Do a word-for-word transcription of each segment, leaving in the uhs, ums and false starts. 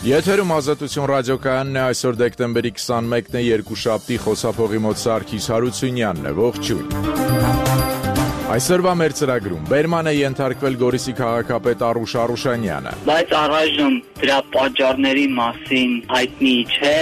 Եթերում Ազատություն ռադիոկայանն է, այսօր դեկտեմբերի քսանմեկն է, երկուշաբթի, խոսափողի մոտ Սարգիս Հարությունյանն է, ողջույն։ Այսօրվա մեր ծրագրում բերման է ենթարկվել Գորիսի քաղաքապետ Արուշ Արուշանյանը։ Բայց առայժմ դրա պատճառների մասին հայտնի չէ։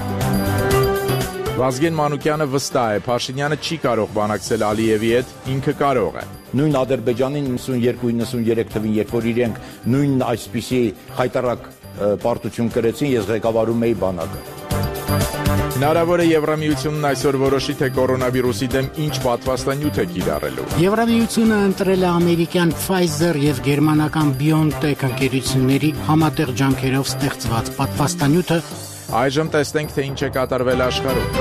Վազգեն Մանուկյանը վստահ է, Փաշինյանը չի կարող բանակցել Ալիևի հետ, ինքը կարող է։ Նույն Ադրբեջանի նվսունյերկու նվսունյերեք թվին, երբ որ իրենք նույն այսպիսի խայտարակ պարտություն կրեցին, ես ղեկավարում էի բանակը։ Հնարավոր է Եվրամիությունն այսօր որոշի, թե կորոնավիրուսի դեմ ինչ պատվաստանյութ է կիրառելու։ Եվրամիությունը ընտրել է ամերիկյան Pfizer եւ գերմանական BioNTech ընկերությունների համատեղ ջանքերով ստեղծված պատվաստանյութը։ Այժմ տեսնենք, թե ինչ է կատարվել աշխարհում։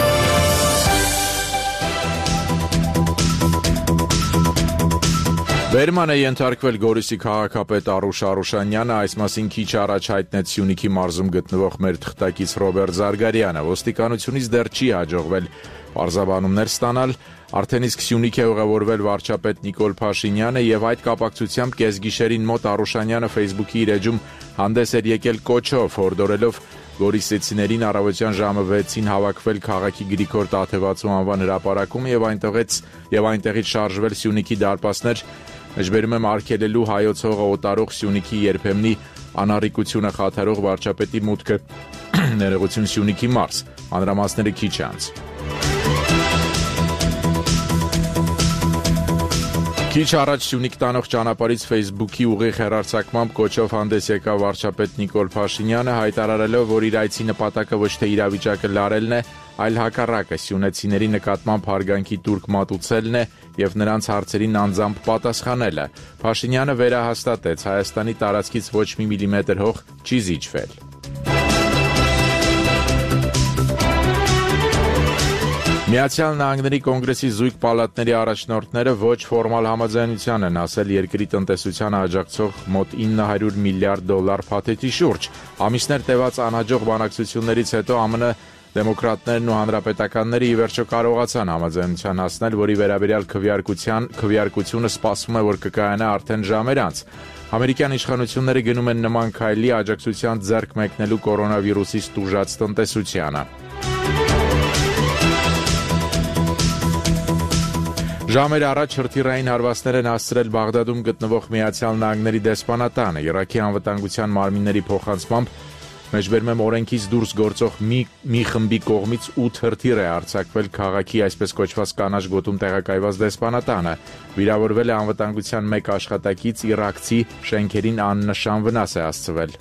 Բերման է ենթարկվել Գորիսի քաղաքապետ Արուշ Արուշանյանը, այս մասին քիչ առաջ հայտնեց Սյունիքի մարզում գտնվող մեր թղթակից Ռոբերտ Զարգարյանը։ Ոստիկանությունից դեռ չի հաջողվել պարզաբանումներ ստանալ, արդեն իսկ Սյունիք է ուղևորվել վարչապետ Նիկոլ Փաշինյանը եւ այդ կապակցությամբ կեսգիշերին մոտ Արուշանյանը Facebook-ի իր էջում հանդես էր եկել կոչով, հորդորելով գորիսեցիներին առավոտյան ժամը վեցին հավաքվել քաղաքի Գրիգոր Տաթևացու անվան հրապարակում եւ այնտեղից եւ այնտեղից շարժվել Սյունիքի դարպասներ, մեջբերում եմ արգելելու հայոց հողը օտարող Սյունիքի երբեմնի անառիկությունը խաթարող վարչապետի մուտքը ներողություն Սյունիքի մարզ, մանրամասները քիչ անց։ Քիչ առաջ Սյունիք տանող ճանապարհից Facebook-ի ուղիղ հեռարձակմամբ կոչով հանդես եկավ վարչապետ Նիկոլ Փաշինյանը, հայտարարելով, որ իր այցի նպատակը ոչ թե իրավիճակը լարելն է, այլ հակառակը Սյունեցիների նկատմամբ հարգանքի տուրք մատուցելն է եւ նրանց հարցերին անձամբ պատասխանելը։ Փաշինյանը վերահաստատեց, Հայաստանի տարածքից ոչ մի միլիմետր հող չի զիջվել։ Միացյալ Նահանգների կոնգրեսի զույգ պալատների առաջնորդները ոչ ֆորմալ համաձայնության են ասել երկրի տնտեսությանը աջակցող մոտ ինը հարյուր միլիարդ դոլար փաթեթի շուրջ։ Ամիսներ տևած անհաջող բանակցություններից հետո ԱՄՆ դեմոկրատներն ու հանրապետականները ի վերջո կարողացան համաձայնության հասնել, որի վերաբերյալ քվեարկության քվեարկությունը սպասվում է, որ կկայանա արդեն ժամեր անց։ Ամերիկյան իշխանությունները գնում են նման քայլի աջակցության ձեռք մեկնելու կորոնավիրուսից տուժած տնտեսությանը։ Ժամեր առաջ հրթիռային հարվածներ են հասցրել Բաղդադում գտնվող Միացյալ Նահանգների դեսպանատանը։ Իրաքի անվտանգության մարմինների փոխանցմամբ մեջբերում եմ օրենքից դուրս գործող մի, մի խմբի կողմից ութ հրթիռ է արձակվել քաղաքի այսպես կոչված կանաչ գոտում տեղակայված դեսպանատանը։ Վիրավորվել է անվտանգության մեկ աշխատակից, իրաքցի, շենքերին աննշան վնաս է հասցվել։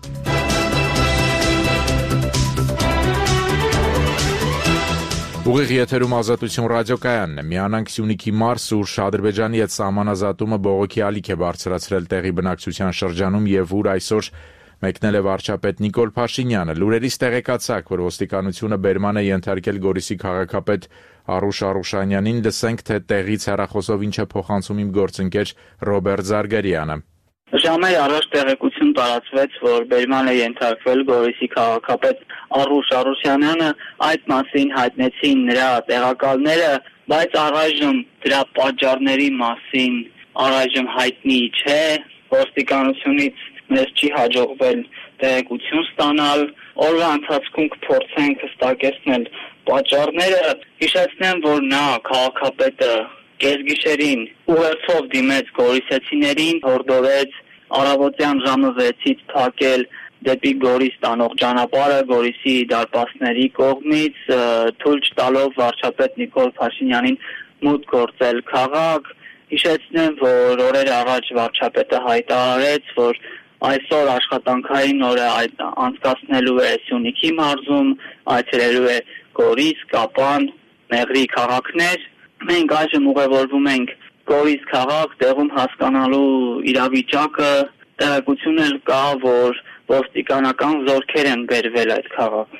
Ուղիղ եթերում Ազատություն ռադիոկայանն է, միանանք Սյունիքի մարզ, ուր Ադրբեջանի հետ սահմանազատումը բողոքի ալիք է բարձրացրել տեղի բնակչության շրջանում եւ ուր այսօր մեկնել է վարչապետ Նիկոլ Փաշինյանը։ Լուրերից տեղեկացանք, որ ոստիկանությունը բերման է ենթարկել Գորիսի քաղաքապետ Արուշ Արուշանյանին, լսենք, թե տեղից հեռախոսով ինչ է փոխանցում իմ գործընկեր Ռոբերտ Զարգարյանը։ Ժամեր առաջ տեղեկություն տարածվեց, որ բերման է ենթարկվել Գորիսի քաղաքապետ Արուշ Արուշանյանը, այդ մասին հայտնեցին նրա տեղակալները, բայց առայժմ դրա պատճառների մասին առայժմ հայտնի չէ, ոստիկանությունից մեզ չի հաջողվել տեղեկություն ստանալ, օրվա ընթացքում կփորձենք հստակեցնել պատճառները, հիշեցնեմ, որ նա քաղաքապետը կեսգիշերին ուղերձով դիմեց գորիսեցիներին, հորդորեց առավոտյան ժամը վեցից փակել դեպի Գորիս տանող ճանապարհը Գորիսի դարպասների կողմից, թույլ չտալով վարչապետ Նիկոլ Փաշինյանին մուտք գործել քաղաք։ Հիշեցնեմ, որ օրեր առաջ վարչապետը հայտարարեց, որ այսօր աշխատանքային օրը անցկացնելու է Սյունիքի մարզում, այցելելու է Գորիս, Կապան, Մեղրի քաղաքներ։ Մենք այժմ ուղևորվում ենք Գորիս քաղաք, տեղում հասկանալու իրավիճակը, տեղեկություն էլ կա, որ ոստիկանական զորքեր են բերվել այդ քաղաք։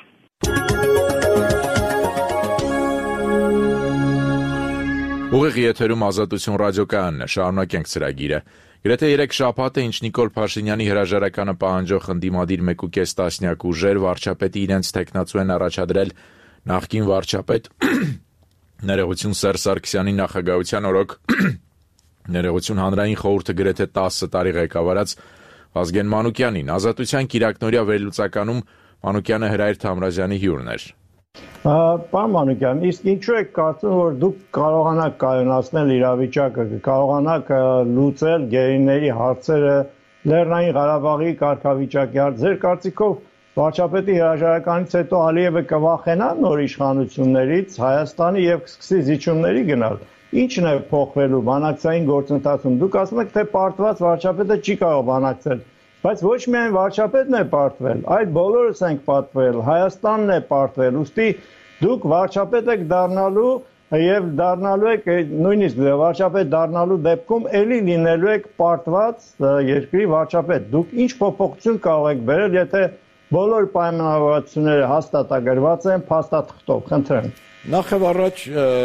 Ուղիղ եթերում Ազատություն ռադիոկայանն է, շարունակենք ծրագիրը։ Գրեթե երեք շաբաթ է, ինչ Նիկոլ Փաշինյանի հրաժարականը պահանջող ընդդիմադիր մեկ ու կես տասնյակ ուժեր վարչապետի իրենց թեկնածու են առաջադրել նախկին վարչապետ ներողություն Սերժ Սարգսյանի նախագահության օրոք ներողություն հանրային խորհուրդը գրեթե տասը տարի ղեկավարած Վազգեն Մանուկյանին։ Ազատության կիրակնօրյա վերլուծականում Մանուկյանը Հրայր Թամրազյանի հյուրն էր։ Պարոն Մանուկյան, իսկ ինչու եք կարծում, որ դուք կարողանաք կայունացնել իրավիճակը, կարողանաք լուծել գերիների հարցերը, Լեռնային Ղարաբաղի կարգավիճակի հարց։ Ձեր կարծիքով վարչապետի հրաժարականից հետո Ալիևը կվախենա նոր իշխանություններից Հայաստանի եւ կսկսի զիջումների գնալ։ Ինչն է փոխվելու բանակցային գործընթացում։ Դուք ասում եք, թե պարտված վարչապետը չի կարող բանակցել, բայց ոչ միայն վարչապետն է պարտվել, այլ բոլորս ենք պարտվել, Հայաստանն է պարտվել։ Ուստի դուք վարչապետ եք դառնալու եւ դառնալու եք նույնիսկ վարչապետ դառնալու դեպքում ելի լինելու եք պարտված երկրի վարչապետ։ Դուք ինչ փոփոխություն կարող եք բերել, եթե բոլոր պայմանավորվածությունները հաստատագրված են փաստաթղթով, խնդրեմ։ Նախ եւ առաջ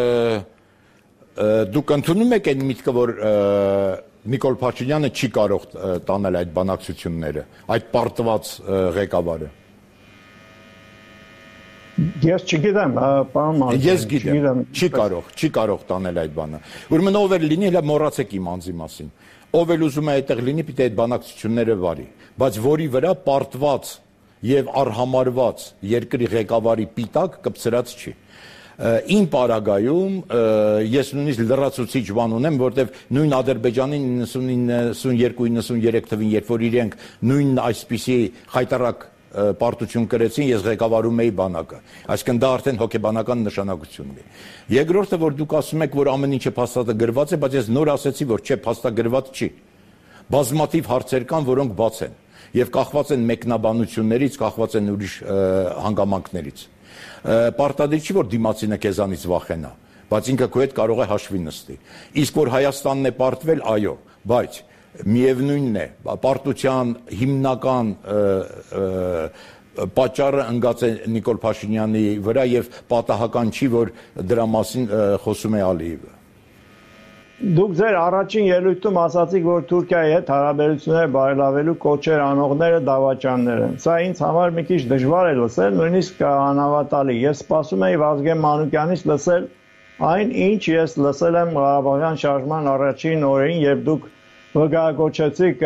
դուք ընդունում եք այն միտքը, որ Նիկոլ Փաշինյանը չի կարող տանել այդ բանակցությունները, այդ պարտված ղեկավարը։ Ես չգիտեմ, պարոն Մանուկյան։ Ես գիտեմ, չի կարող, չի կարող տանել այդ բանը։ Ուրեմն ով էր լինի, հələ մոռացեք իմ անձի մասին։ Ով էլ ուզում է այդտեղ լինի, պիտի այդ բանակցությունները վարի, բայց որի վրա պարտված եւ արհամարված երկրի ղեկավարի պիտակ կպցրած չի։ Իմ պարագայում ես նույնիսկ լրացուցիչ բան ունեմ, որտեղ նույն Ադրբեջանի նինսունինը-նինսունյերկու նինսունյերեք թվին, երբ որ իրենք նույն այսպիսի խայտարակ պարտություն կրեցին, ես ղեկավարում էի բանակը։ Այսինքն դա արդեն հոգեբանական նշանակություն ունի։ Երկրորդը, որ դուք ասում եք, որ ամեն ինչը փաստագրված է, բայց ես նոր ասեցի, որ չէ, փաստագրված չի։ Բազմաթիվ հարցեր կան, որոնք բաց են եւ կախված են մեկնաբանություններից, կախված են ուրիշ հանգամանքներից։ Պարտադիր չի, որ դիմացինը քեզանից վախենա, բայց ինքը քո հետ կարող է հաշվի նստի։ Իսկ որ Հայաստանն է պարտվել, այո, բայց միևնույնն է, պարտության հիմնական պատճառը ընկած է Նիկոլ Փաշինյանի վրա եւ պատահական չի, որ դրա մասին խոսում է Ալիևը։ Դուք ձեր առաջին ելույթում ասացիք, որ Թուրքիայի հետ հարաբերությունները բարելավելու կոչեր անողները դավաճաններ են։ Սա ինձ համար մի քիչ դժվար է լսել, նույնիսկ անհավատալի։ Ես սպասում էի Վազգեն Մանուկյանից լսել այն, ինչ ես լսել եմ Ղարաբաղյան շարժման առաջին օրերին, երբ դուք վկայակոչեցիք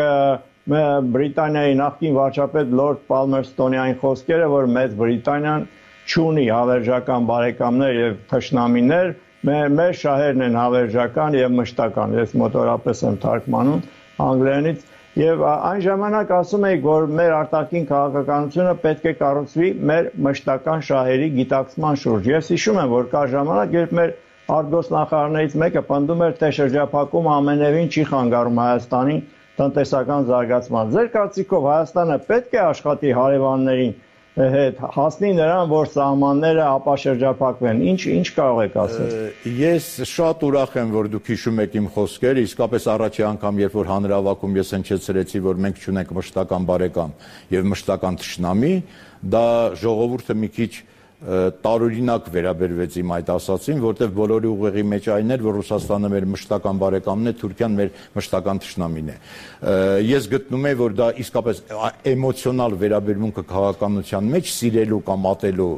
Բրիտանիայի նախկին վարչապետ Լորդ Պալմերստոնի այն խոսքերը, որ Մեծ Բրիտանիան չունի հավերժական բարեկամներ եւ թշնամիներ, մեր շահերն են հավերժական եւ մշտական։ Ես մոտորապես եմ թարգմանում անգլերենից եւ այն ժամանակ ասում էի, որ մեր արտաքին քաղաքականությունը պետք է կառուցվի մեր մշտական շահերի գիտակցման շուրջ։ Ես հիշում եմ, որ կա ժամանակ, երբ մեր արտգործնախարարներից մեկը պնդում էր, թե շրջափակումը ամենևին չի խանգարում Հայաստանին տնտեսական զարգացման։ Ձեր կարծիքով Հայաստանը պետք է աշխատի հարևաններին հետ հասնի նրան, որ սահմանները ապաշրջափակվեն։ Ինչ ինչ կարող եք ասել։ Ես շատ ուրախ եմ, որ դուք հիշում եք իմ խոսքերը, իսկապես առաջի անգամ, երբ որ հանրահավաքում ես հնչեցրեցի, որ մենք չունենք մշտական բարեկամ եւ մշտական թշնամի, դա ժողովուրդը մի քիչ տարօրինակ վերաբերվեց իմ այդ ասացին, որտեղ բոլորի ուղեղի մեջ այն էր, որ Ռուսաստանը մեր մշտական բարեկամն է, Թուրքիան մեր մշտական թշնամին է։ Ես գտնում եմ, որ դա իսկապես էմոցիոնալ վերաբերմունքը քաղաքականության մեջ սիրելու կամ ատելու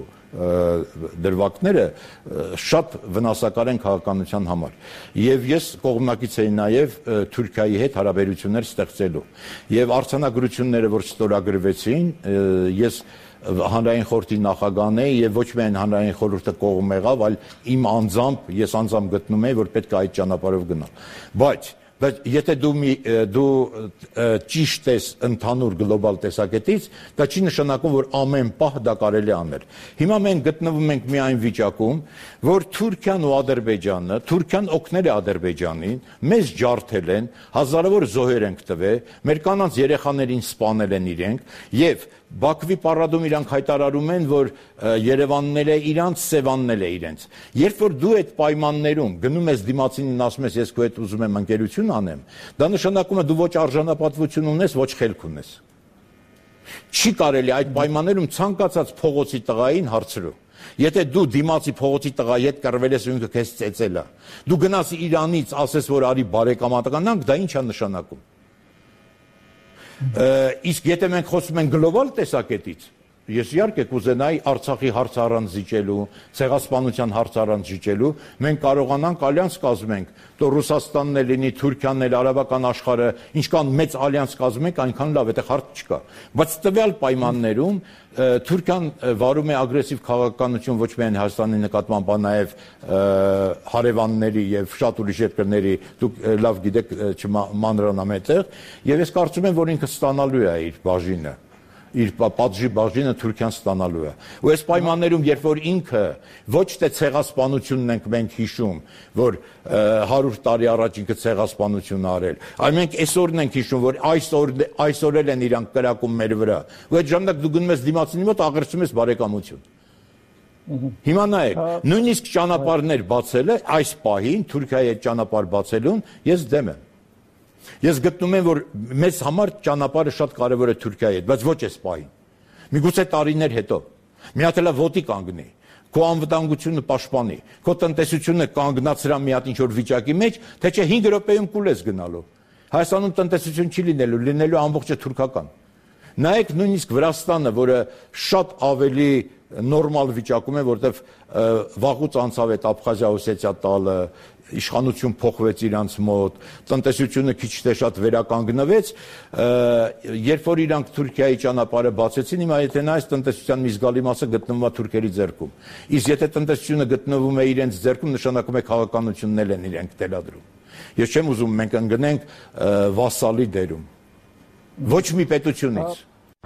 դրվագները շատ վնասակար են քաղաքականության համար։ Եվ ես կողմնակից էի նաև Թուրքիայի հետ հարաբերություններ ստեղծելու։ Եվ արձանագրությունները, որ ստորագրվեցին, ես հանրային խորհրդի նախագահն է եւ ոչ միայն հանրային խորհուրդը կողմ եղավ, այլ իմ անձամբ ես անձամբ գտնում եմ, որ պետք է այդ ճանապարհով գնալ։ Բայց բայց եթե դու մի դու ճիշտ ես ընդհանուր գլոբալ տեսակետից, դա չի նշանակում, որ ամեն պահ դա կարելի է անել։ Հիմա մենք գտնվում ենք մի այն վիճակում, որ Թուրքիան ու Ադրբեջանը, Թուրքիան օգնել է Ադրբեջանին, մեզ ջարդել են, հազարավոր զոհեր ենք տվել, մեր կանանց երեխաներին սպանել են իրենք եւ Բաքվի պարադում իրանք հայտարարում են, որ Երևանն էլ է իրանց, Սևանն էլ է իրենց։ Երբ որ դու այդ պայմաններում գնում ես դիմացինին ասում ես, ես քո հետ ուզում եմ ընկերություն անեմ, դա նշանակում է դու ոչ արժանապատվություն ունես, ոչ խելք ունես։ Չի կարելի այդ պայմաններում ցանկացած փողոցի տղային հարցրու։ Եթե դու դիմացի փողոցի տղայի հետ կռվել ես ու ինքը քեզ ծեծել է, դու գնաս Իրանից, ասես որ արի բարեկամականանք, դա ի՞նչ է նշանակում։ Իսկ եթե մենք խոսում ենք գլոբալ տեսակետից, Ես իհարկե կուզենայի Արցախի հարցը առանց զիջելու, ցեղասպանության հարցը առանց զիջելու, մենք կարողանանք ալյանս կազմենք, તો Ռուսաստանն էլ լինի, Թուրքիան էլ, արաբական աշխարհը, ինչքան մեծ ալյանս կազմենք, այնքան լավ, այդտեղ հարց չկա։ Բայց տվյալ պայմաններում Թուրքիան վարում է ագրեսիվ քաղաքականություն ոչ միայն Հայաստանի նկատմամբ, այլ նաև հարևանների եւ շատ ուրիշ երկրների, դուք լավ գիտեք, չմանրանամ այդտեղ, եւ ես կարծում եմ, որ ինքը ստանալու է իր բաժինը, իր պատժի բաժինը Թուրքիան ստանալու է։ Ու այս պայմաններում, երբ որ ինքը ոչ թե ցեղասպանությունն ենք մենք հիշում, որ հարյուր տարի առաջ ինքը ցեղասպանություն արել, այլ մենք այսօրն ենք հիշում, որ այսօր այսօր էլ են իրանք կրակում մեր վրա։ Ու այդ ժամանակ դու գնում ես դիմացինի մոտ, աղերսում ես բարեկամություն։ Հիմա նայեք, նույնիսկ ճանապարհներ բացելը այս պահին Թուրքիայի այդ ճանապարհ բացելուն ես դեմ եմ։ Ես գտնում եմ, որ մեզ համար ճանապարհը շատ կարևոր է Թուրքիայի հետ, բայց ոչ այս պահին։ Միգուցե տարիներ հետո մի հատ էլ ոտի կանգնի, քո անվտանգությունը պաշտպանի, քո տնտեսությունը կանգնացրա մի հատ ինչ-որ վիճակի մեջ, թե չէ հինգ րոպեում կուլ ես գնալու։ Հայաստանում տնտեսություն չի լինելու, լինելու ամբողջը թուրքական։ Նայեք նույնիսկ Վրաստանը, որը շատ ավելի նորմալ վիճակում է, որտեվ վաղուց անցավ այդ Աբխազիա, Օսետիա տալը, իշխանություն փոխվեց իրանց մոտ, տնտեսությունը քիչ թե շատ վերականգնվեց, երբ որ իրանք Թուրքիայի ճանապարհը բացեցին, հիմա եթե նայես տնտեսության մի զգալի մասը գտնվում է թուրքերի ձեռքում։ Իսկ եթե տնտեսությունը գտնվում է իրենց ձեռքում, նշանակում է քաղաքականությունն էլ են իրենք տելադրում։ Ես չեմ ուզում մենք ընկնենք վասալի դերում։ Ոչ մի պետությունից։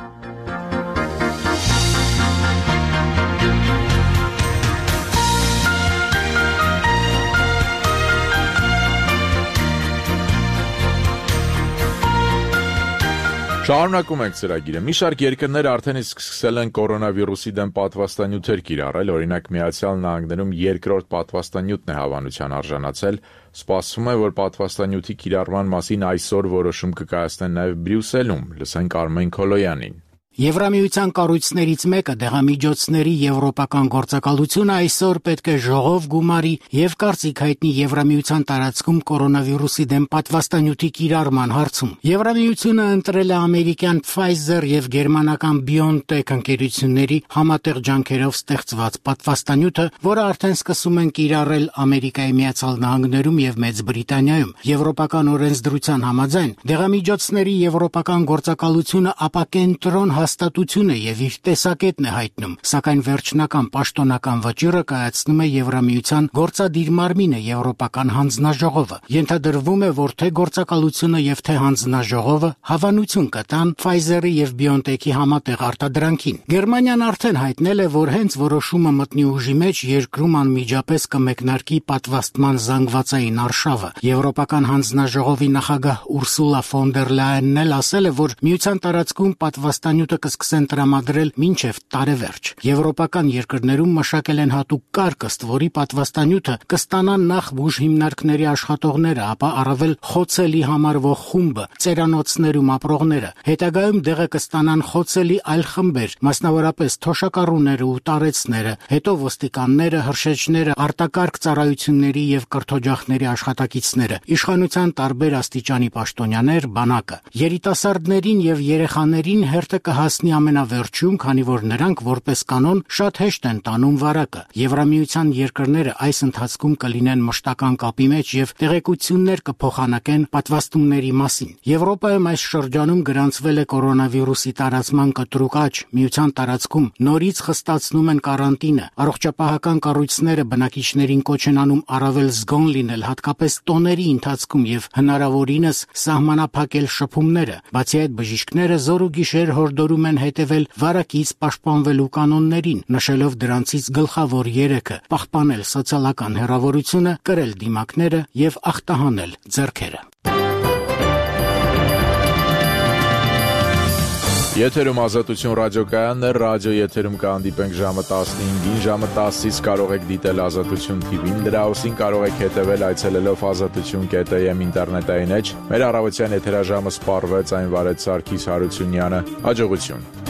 Շարունակում ենք ծրագիրը։ Մի շարք երկրներ արդեն իսկ սկսել են կորոնավիրուսի դեմ պատվաստանյութեր կիրառել, օրինակ Միացյալ Նահանգներում երկրորդ պատվաստանյութն է հավանության արժանացել։ Սպասվում է, որ պատվաստանյութի կիրառման մասին այսօր որոշում կկայացնեն նաև Բրյուսելում։ Լսենք Արմեն Քոլոյանին։ Եվրամիության կառույցներից մեկը դեղամիջոցների եվրոպական գործակալությունը այսօր պետք է ժողով գումարի եւ կարծիք հայտնի Եվրամիության տարածքում կորոնավիրուսի դեմ պատվաստանյութի կիրառման հարցում։ Եվրամիությունը ընտրել է ամերիկյան Pfizer եւ գերմանական BioNTech ընկերությունների համատեղ ջանքերով ստեղծված պատվաստանյութը, որը արդեն սկսում են կիրառել Ամերիկայի Միացյալ Նահանգներում եւ Մեծ Բրիտանիայում։ Եվրոպական օրենսդրության համաձայն դեղամիջոցների եվրոպական գործակալությունը ապակենտրոն հաստատություն է եւ իր տեսակետն է հայտնում, սակայն վերջնական պաշտոնական վճիռը կայացնում է Եվրամիության գործադիր մարմինը Եվրոպական հանձնաժողովը։ Ենթադրվում է, որ թե գործակալությունը եւ թե հանձնաժողովը հավանություն կտան Pfizer-ի եւ BioNTech-ի համատեղ արտադրանքին։ Գերմանիան արդեն հայտնել է, որ հենց որոշումը մտնի ուժի մեջ երկրում անմիջապես կմեկնարկի պատվաստման զանգվածային արշավը։ Եվրոպական հանձնաժողովի նախագահ Ուրսուլա ֆոն դեր Լայենն էլ ասել է, որ միության տարածքում պատվաստանյութը կսկսեն տրամադրել մինչև տարեվերջ։ Եվրոպական երկրներում մշակել են հատուկ կարգ, ըստ որի պատվաստանյութը կստանան նախ բուժ հիմնարկների աշխատողները, ապա առավել խոցելի համարվող խումբը, ծերանոցներում ապրողները։ Հետագայում դեղը կստանան խոցելի այլ խմբեր, մասնավորապես թոշակառուները ու տարեցները, հետո ոստիկանները, հրշեջները, արտակարգ ծառայությունների եւ կրթօջախների աշխատակիցները, իշխանության տարբեր աստիճանի պաշտոնյաներ, բանակը։ Երիտասարդներին եւ երեխաներին հերթը կհասնի ամենավերջում, քանի որ նրանք որպես կանոն շատ հեշտ են տանում վարակը։ Եվրամիության երկրները այս ընթացքում կլինեն մշտական կապի մեջ եւ տեղեկություններ կփոխանակեն պատվաստումների մասին։ Եվրոպայում այս շրջանում գրանցվել է կորոնավիրուսի տարածման կտրուկ աճ, միության տարածքում նորից խստացնում են կարանտինը, առողջապահական կառույցները բնակիչներին կոչ են անում առավել զգոն լինել, հատկապես տոների ընթացքում եւ հնարավորինս սահմանափակել շփումները։ Բացի այդ, բժիշկները զոր ու գիշեր հորդորում են հետևել վարակից պաշտպանվելու կանոններին, նշելով դրանցից գլխավոր երեքը՝ պահպանել սոցիալական հեռավորությունը, կրել դիմակները եւ ախտահանել ձեռքերը։ Եթերում Ազատություն ռադիոկայանն է, ռադիո եթերում կհանդիպենք ժամը տասնհինգին, ժամը տասից կարող եք դիտել Ազատություն թի վին, դրա ուսին կարող եք հետևել այցելելով ազատություն կետ էյ էմ ինտերնետային էջ։ Մեր առավոտյան եթերաժամը սպառվեց, այն վարեց Սարգիս Հարությունյանը։ Հաջողություն։